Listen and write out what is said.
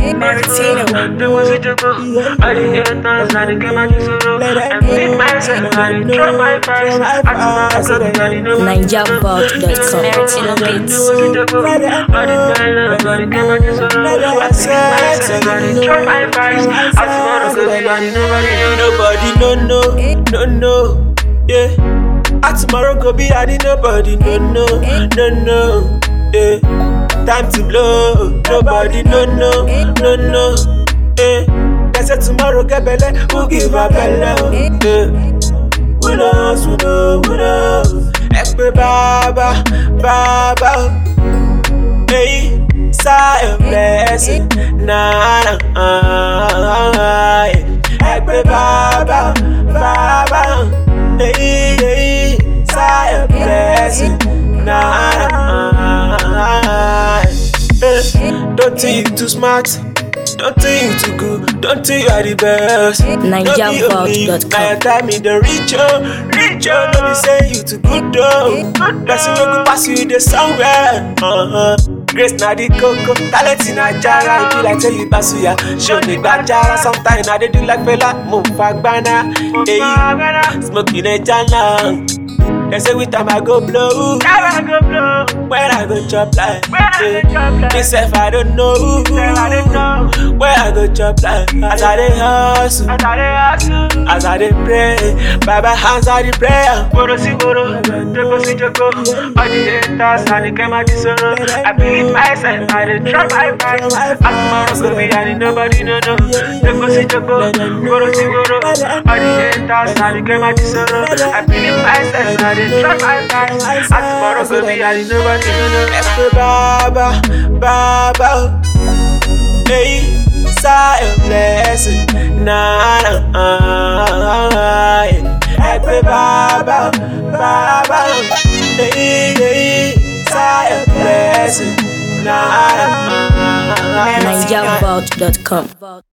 Martino. The was it to go? I didn't get a dance, I didn't get my solo. And beat myself, I didn't drop my price. I said I didn't know. NigerVault.com. Martino Beats. I didn't get my solo. I beat myself, I didn't drop my price. Nobody no, yeah. Tomorrow go be I nobody no, yeah. Time to blow, nobody no, yeah. They say tomorrow get belly, who give a belly, yeah. We know, Ekpe baba, hey. Say blessing, na. Ekpe baba, hey. Say blessing, na. Don't think you too smart. Don't think you too good. Don't think you are the best. NigerVault.com. Now tell me the rich, don't be saying you too good though. Person wey go pass you there somewhere. Grace na the coco, talent in a jar. If you like tell you pass you ya, show me bajara. Sometimes I dey do like fella, move fagbana. Hey, smoking a jana. They say with time I go blow. Where I go chop like this if I don't know. Where I go chop like as I dey hustle, as I dey pray. Baba hands are the prayer. Boro si boro, joko si joko. All the haters and the kema di soro. I believe myself, I dey drop my price. As tomorrow go be and nobody no. Joko si joko, boro si boro. All the haters and the kema di soro. I believe myself, I dey drop my price. As tomorrow go be and nobody no. Ekpe baba, hey, say a blessing, na. Ekpe baba, hey, say a blessing, na. NigerVault.com.